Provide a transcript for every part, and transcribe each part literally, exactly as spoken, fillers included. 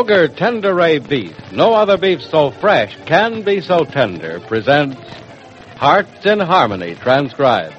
Kroger Tenderay Beef, no other beef so fresh can be so tender, presents Hearts in Harmony, transcribed.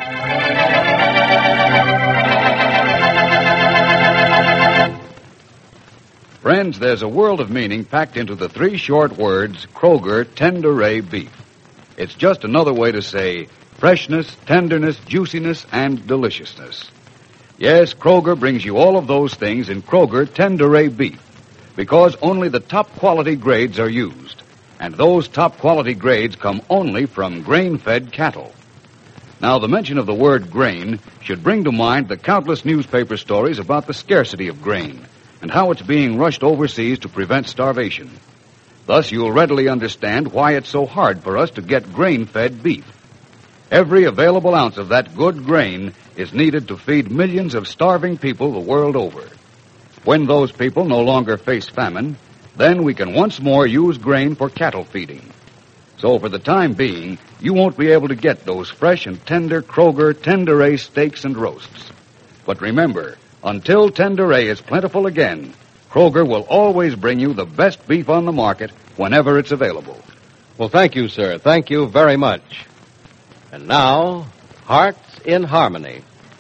Friends, there's a world of meaning packed into the three short words, Kroger Tenderay Beef. It's just another way to say freshness, tenderness, juiciness, and deliciousness. Yes, Kroger brings you all of those things in Kroger Tenderay Beef, because only the top quality grades are used, and those top quality grades come only from grain-fed cattle. Now, the mention of the word grain should bring to mind the countless newspaper stories about the scarcity of grain and how it's being rushed overseas to prevent starvation. Thus, you'll readily understand why it's so hard for us to get grain-fed beef. Every available ounce of that good grain is needed to feed millions of starving people the world over. When those people no longer face famine, then we can once more use grain for cattle feeding. So for the time being, you won't be able to get those fresh and tender Kroger Tenderay steaks and roasts. But remember, until Tenderay is plentiful again, Kroger will always bring you the best beef on the market whenever it's available. Well, thank you, sir. Thank you very much. And now, Hearts in Harmony.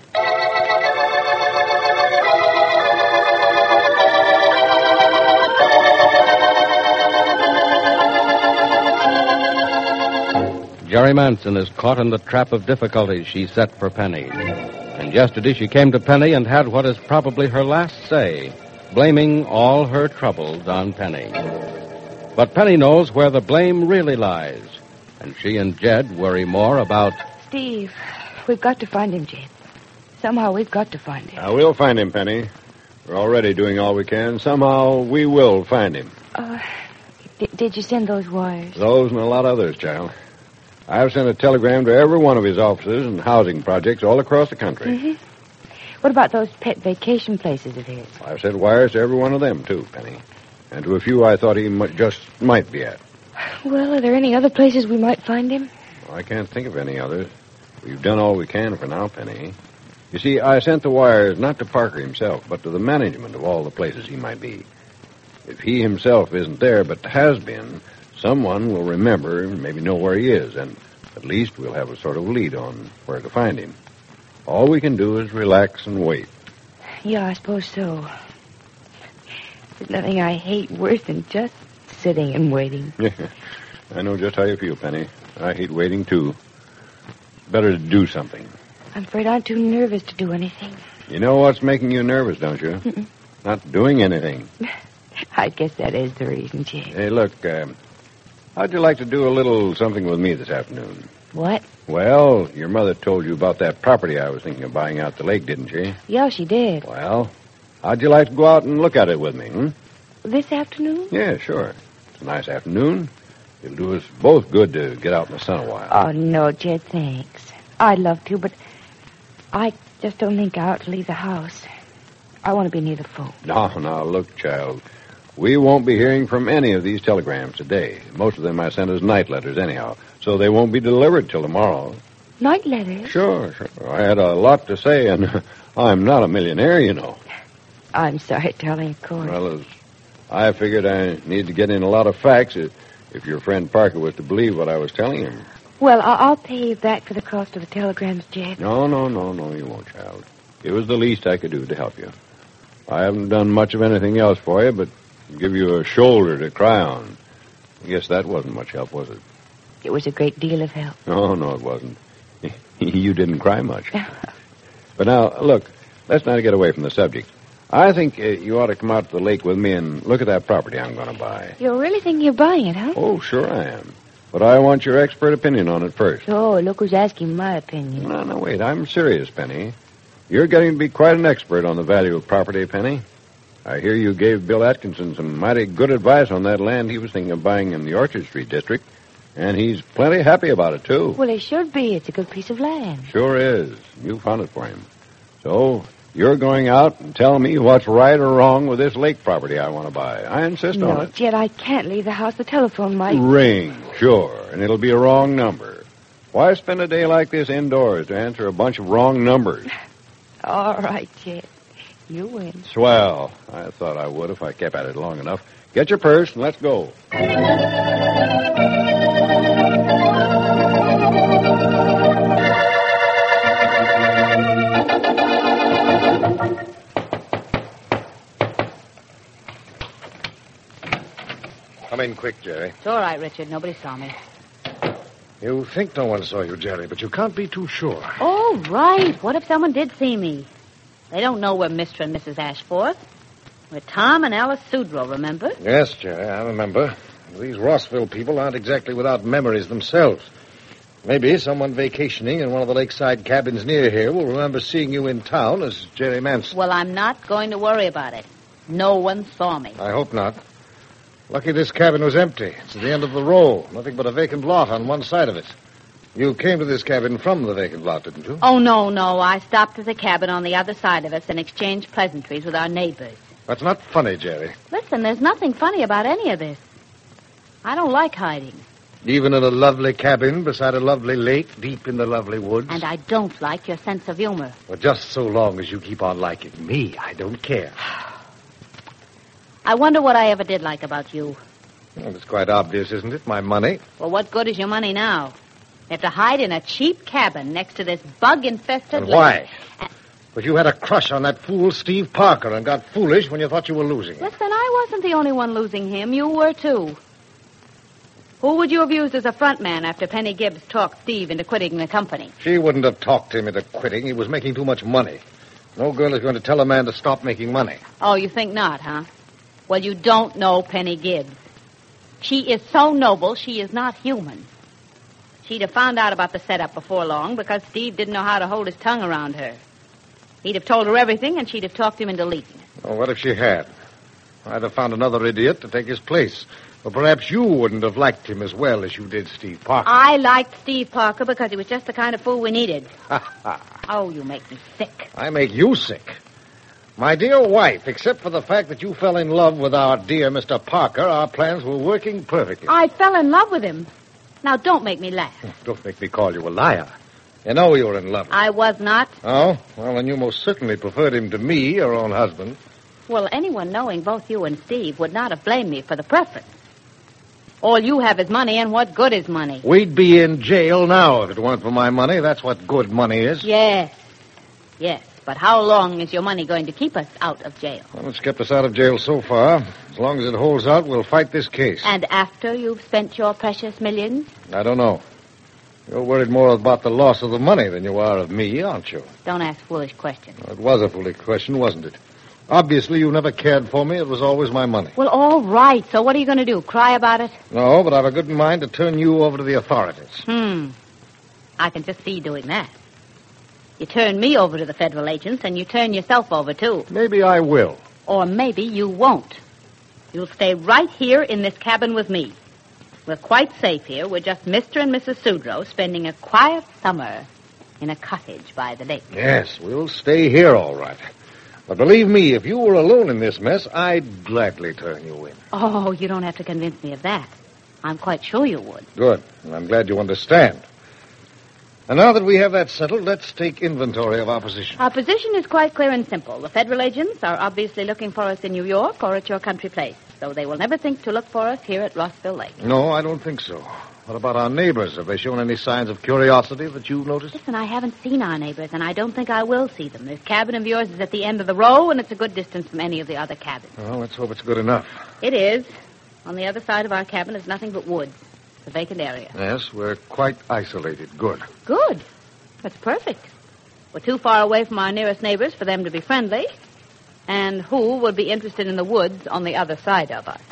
Jerry Manson is caught in the trap of difficulties she set for Penny. And yesterday she came to Penny and had what is probably her last say, blaming all her troubles on Penny. But Penny knows where the blame really lies, and she and Jed worry more about... Steve, we've got to find him, Jed. Somehow we've got to find him. Uh, we'll find him, Penny. We're already doing all we can. Somehow we will find him. Uh, d- did you send those wires? Those and a lot of others, child. I've sent a telegram to every one of his offices and housing projects all across the country. Mm-hmm. What about those pet vacation places of his? I've sent wires to every one of them, too, Penny. And to a few I thought he might, just might be at. Well, are there any other places we might find him? Well, I can't think of any others. We've done all we can for now, Penny. You see, I sent the wires not to Parker himself, but to the management of all the places he might be. If he himself isn't there, but has been, someone will remember and maybe know where he is, and at least we'll have a sort of lead on where to find him. All we can do is relax and wait. Yeah, I suppose so. There's nothing I hate worse than just sitting and waiting. I know just how you feel, Penny. I hate waiting, too. Better to do something. I'm afraid I'm too nervous to do anything. You know what's making you nervous, don't you? Mm-mm. Not doing anything. I guess that is the reason, Jed. Hey, look, uh, how'd you like to do a little something with me this afternoon? What? Well, your mother told you about that property I was thinking of buying out the lake, didn't she? Yeah, she did. Well, how'd you like to go out and look at it with me, hmm? This afternoon? Yeah, sure. It's a nice afternoon. It'll do us both good to get out in the sun a while. Oh, no, Jed, thanks. I'd love to, but I just don't think I ought to leave the house. I want to be near the folk. No, no, look, child. We won't be hearing from any of these telegrams today. Most of them I sent as night letters anyhow, so they won't be delivered till tomorrow. Night letters? Sure, sure. I had a lot to say, and I'm not a millionaire, you know. I'm sorry, darling, of course. Well, as I figured I need to get in a lot of facts if, if your friend Parker was to believe what I was telling him. Well, I- I'll pay you back for the cost of the telegrams, Jed. No, no, no, no, you won't, child. It was the least I could do to help you. I haven't done much of anything else for you, but give you a shoulder to cry on. I guess that wasn't much help, was it? It was a great deal of help. No, no, it wasn't. You didn't cry much. But now, look, let's not get away from the subject. I think uh, you ought to come out to the lake with me and look at that property I'm going to buy. You're really thinking of buying it, huh? Oh, sure I am. But I want your expert opinion on it first. Oh, look who's asking my opinion. No, no, wait. I'm serious, Penny. You're getting to be quite an expert on the value of property, Penny. I hear you gave Bill Atkinson some mighty good advice on that land he was thinking of buying in the Orchard Street district, and he's plenty happy about it, too. Well, it should be. It's a good piece of land. Sure is. You found it for him. So, you're going out and tell me what's right or wrong with this lake property I want to buy. I insist no, on it. Jed, I can't leave the house. The telephone might... Ring, sure, and it'll be a wrong number. Why spend a day like this indoors to answer a bunch of wrong numbers? All right, Jed. You win. Swell. I thought I would if I kept at it long enough. Get your purse and let's go. Come in quick, Jerry. It's all right, Richard. Nobody saw me. You think no one saw you, Jerry, but you can't be too sure. Oh, right. What if someone did see me? They don't know we're Mister and Missus Ashforth. We're Tom and Alice Sudrow, remember? Yes, Jerry, I remember. These Rossville people aren't exactly without memories themselves. Maybe someone vacationing in one of the lakeside cabins near here will remember seeing you in town as Jerry Manson. Well, I'm not going to worry about it. No one saw me. I hope not. Lucky this cabin was empty. It's at the end of the row. Nothing but a vacant lot on one side of it. You came to this cabin from the vacant lot, didn't you? Oh, no, no. I stopped at the cabin on the other side of us and exchanged pleasantries with our neighbors. That's not funny, Jerry. Listen, there's nothing funny about any of this. I don't like hiding. Even in a lovely cabin beside a lovely lake deep in the lovely woods. And I don't like your sense of humor. Well, just so long as you keep on liking me, I don't care. I wonder what I ever did like about you. Well, it's quite obvious, isn't it? My money. Well, what good is your money now? You have to hide in a cheap cabin next to this bug-infested And why? lake. And... But you had a crush on that fool Steve Parker and got foolish when you thought you were losing. Listen, I wasn't the only one losing him. You were, too. Who would you have used as a front man after Penny Gibbs talked Steve into quitting the company? She wouldn't have talked him into quitting. He was making too much money. No girl is going to tell a man to stop making money. Oh, you think not, huh? Well, you don't know Penny Gibbs. She is so noble, she is not human. She'd have found out about the setup before long because Steve didn't know how to hold his tongue around her. He'd have told her everything, and she'd have talked him into leaving it. Oh, what if she had? I'd have found another idiot to take his place. Or perhaps you wouldn't have liked him as well as you did Steve Parker. I liked Steve Parker because he was just the kind of fool we needed. Oh, you make me sick. I make you sick. My dear wife, except for the fact that you fell in love with our dear Mister Parker, our plans were working perfectly. I fell in love with him. Now, don't make me laugh. Don't make me call you a liar. You know you were in love with him. I was not. Oh? Well, then you most certainly preferred him to me, your own husband. Well, anyone knowing both you and Steve would not have blamed me for the preference. All you have is money, and what good is money? We'd be in jail now if it weren't for my money. That's what good money is. Yes. Yes. But how long is your money going to keep us out of jail? Well, it's kept us out of jail so far. As long as it holds out, we'll fight this case. And after you've spent your precious millions? I don't know. You're worried more about the loss of the money than you are of me, aren't you? Don't ask foolish questions. Well, it was a foolish question, wasn't it? Obviously, you never cared for me. It was always my money. Well, all right. So what are you going to do? Cry about it? No, but I've a good mind to turn you over to the authorities. Hmm. I can just see you doing that. You turn me over to the federal agents, and you turn yourself over, too. Maybe I will. Or maybe you won't. You'll stay right here in this cabin with me. We're quite safe here. We're just Mister and Missus Sudrow spending a quiet summer in a cottage by the lake. Yes, we'll stay here all right. But believe me, if you were alone in this mess, I'd gladly turn you in. Oh, you don't have to convince me of that. I'm quite sure you would. Good. And I'm glad you understand. And now that we have that settled, let's take inventory of our position. Our position is quite clear and simple. The federal agents are obviously looking for us in New York or at your country place, so they will never think to look for us here at Rossville Lake. No, I don't think so. What about our neighbors? Have they shown any signs of curiosity that you've noticed? Listen, I haven't seen our neighbors, and I don't think I will see them. This cabin of yours is at the end of the row, and it's a good distance from any of the other cabins. Well, let's hope it's good enough. It is. On the other side of our cabin is nothing but woods. It's a vacant area. Yes, we're quite isolated. Good. Good. That's perfect. We're too far away from our nearest neighbors for them to be friendly. And who would be interested in the woods on the other side of us?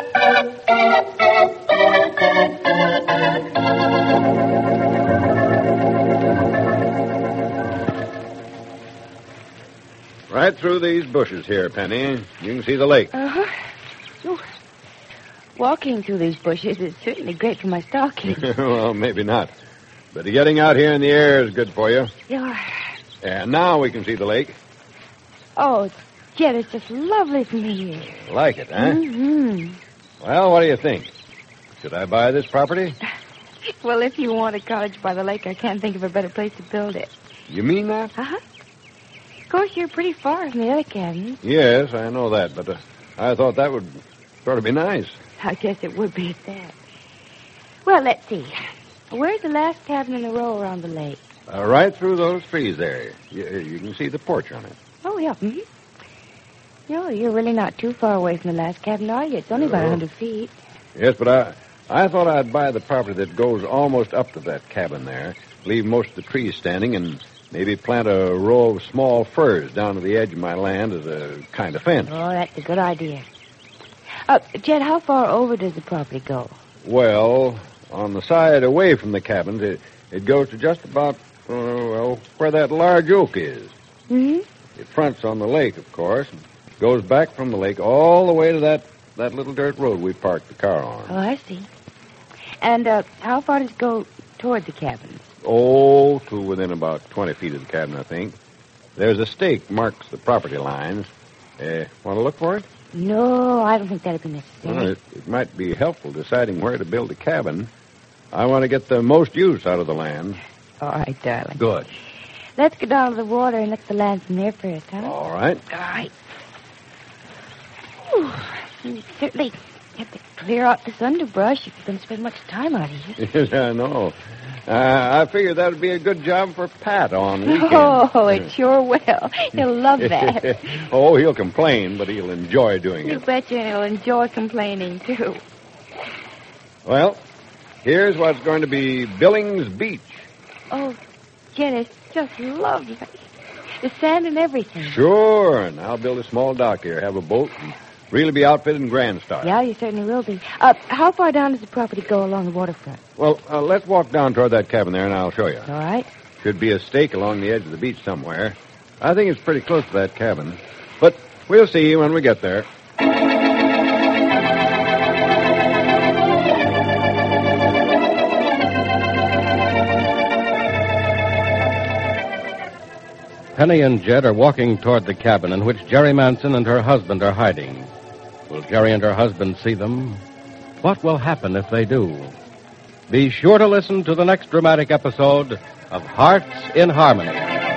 Right through these bushes here, Penny. You can see the lake. Uh-huh. Oh. Walking through these bushes is certainly great for my stockings. Well, maybe not. But getting out here in the air is good for you. Yeah. And now we can see the lake. Oh, Jed, it's just lovely from here. Like it, huh? Mm-hmm. Well, what do you think? Should I buy this property? Well, if you want a cottage by the lake, I can't think of a better place to build it. You mean that? Uh-huh. Of course, you're pretty far from the other cabins. Yes, I know that, but uh, I thought that would sort of be nice. I guess it would be at that. Well, let's see. Where's the last cabin in a row around the lake? Uh, right through those trees there. You, you can see the porch on it. Oh, yeah. Mm-hmm. You know, you're really not too far away from the last cabin, are you? It's only about No. a hundred feet. Yes, but I I thought I'd buy the property that goes almost up to that cabin there, leave most of the trees standing, and maybe plant a row of small firs down to the edge of my land as a kind of fence. Oh, that's a good idea. Uh, Jed, how far over does the property go? Well, on the side away from the cabins, it, it goes to just about, uh, well, where that large oak is. Mm-hmm. It fronts on the lake, of course, and goes back from the lake all the way to that, that little dirt road we parked the car on. Oh, I see. And uh, how far does it go toward the cabins? Oh, to within about twenty feet of the cabin, I think. There's a stake marks the property lines. Uh, want to look for it? No, I don't think that'd be necessary. Well, it, it might be helpful deciding where to build a cabin. I want to get the most use out of the land. All right, darling. Good. Let's go down to the water and look at the land from there first, huh? All right. All right. Whew. You certainly have to clear out this underbrush if you're going to spend much time out here. Yes, I know. Uh, I figured that would be a good job for Pat on weekends. Oh, it sure will. He'll love that. Oh, he'll complain, but he'll enjoy doing You it. betcha he'll enjoy complaining, too. Well, here's what's going to be Billings Beach. Oh, Jed, it's just lovely. The sand and everything. Sure, and I'll build a small dock here, have a boat, and really be outfitted in grand style. Yeah, you certainly will be. Uh, how far down does the property go along the waterfront? Well, uh, let's walk down toward that cabin there, and I'll show you. All right. Should be a stake along the edge of the beach somewhere. I think it's pretty close to that cabin. But we'll see when we get there. Penny and Jed are walking toward the cabin in which Jerry Manson and her husband are hiding. Will Jerry and her husband see them? What will happen if they do? Be sure to listen to the next dramatic episode of Hearts in Harmony.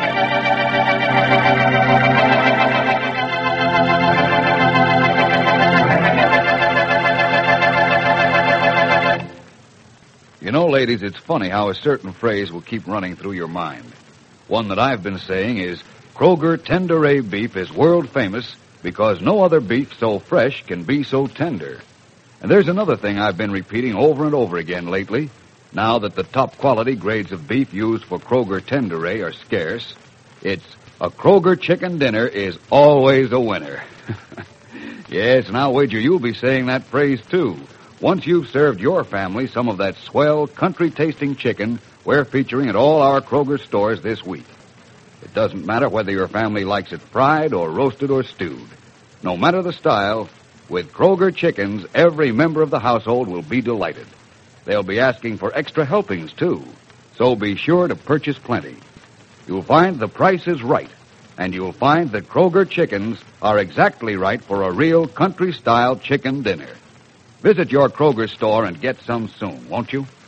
You know, ladies, it's funny how a certain phrase will keep running through your mind. One that I've been saying is, Kroger Tenderay beef is world famous because no other beef so fresh can be so tender. And there's another thing I've been repeating over and over again lately. Now that the top quality grades of beef used for Kroger Tenderay are scarce, it's a Kroger chicken dinner is always a winner. Yes, and I'll wager you'll be saying that phrase, too, once you've served your family some of that swell, country-tasting chicken we're featuring at all our Kroger stores this week. It doesn't matter whether your family likes it fried or roasted or stewed. No matter the style, with Kroger chickens, every member of the household will be delighted. They'll be asking for extra helpings, too, so be sure to purchase plenty. You'll find the price is right, and you'll find that Kroger chickens are exactly right for a real country-style chicken dinner. Visit your Kroger store and get some soon, won't you?